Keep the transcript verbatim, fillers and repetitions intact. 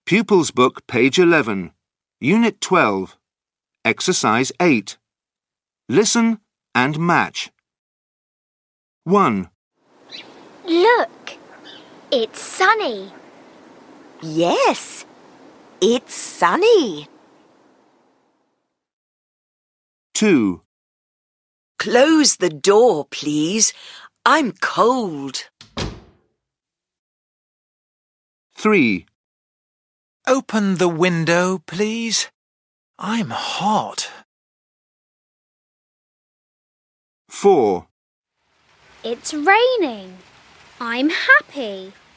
Pupils Book, page eleven, Unit twelve, Exercise eight. Listen and match. one. Look, it's sunny. Yes, it's sunny. two. Close the door, please. I'm cold. three. Open the window, please. I'm hot. four. It's raining. I'm happy.